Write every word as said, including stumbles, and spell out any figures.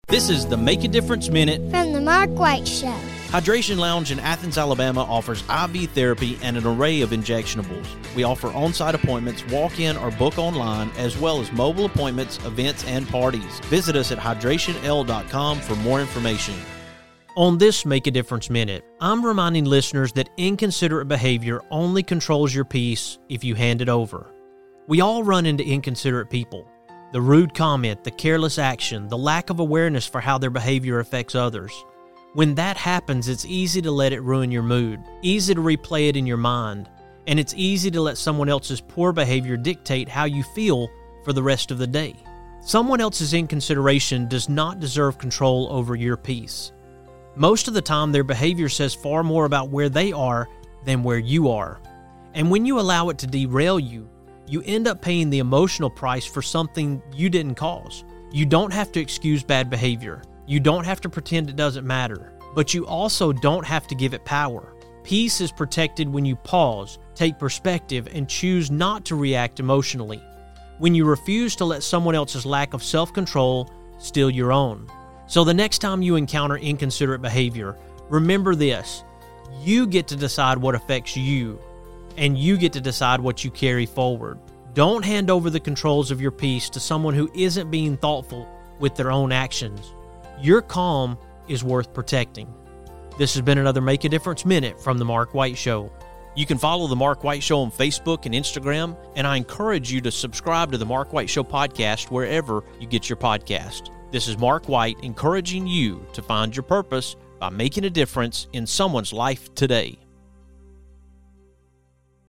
This is the Make a Difference Minute from the Mark White Show. Hydration Lounge in Athens, Alabama offers I V therapy and an array of injectionables. We offer on-site appointments, walk-in or book online, as well as mobile appointments, events, and parties. Visit us at hydration l dot com for more information. On this Make a Difference Minute, I'm reminding listeners that inconsiderate behavior only controls your peace if you hand it over. We all run into inconsiderate people. The rude comment, the careless action, the lack of awareness for how their behavior affects others. When that happens, it's easy to let it ruin your mood, easy to replay it in your mind, and it's easy to let someone else's poor behavior dictate how you feel for the rest of the day. Someone else's inconsideration does not deserve control over your peace. Most of the time, their behavior says far more about where they are than where you are. And when you allow it to derail you, you end up paying the emotional price for something you didn't cause. You don't have to excuse bad behavior. You don't have to pretend it doesn't matter. But you also don't have to give it power. Peace is protected when you pause, take perspective, and choose not to react emotionally. When you refuse to let someone else's lack of self-control steal your own. So the next time you encounter inconsiderate behavior, remember this: you get to decide what affects you, and you get to decide what you carry forward. Don't hand over the controls of your peace to someone who isn't being thoughtful with their own actions. Your calm is worth protecting. This has been another Make a Difference Minute from The Mark White Show. You can follow The Mark White Show on Facebook and Instagram, and I encourage you to subscribe to The Mark White Show podcast wherever you get your podcast. This is Mark White encouraging you to find your purpose by making a difference in someone's life today.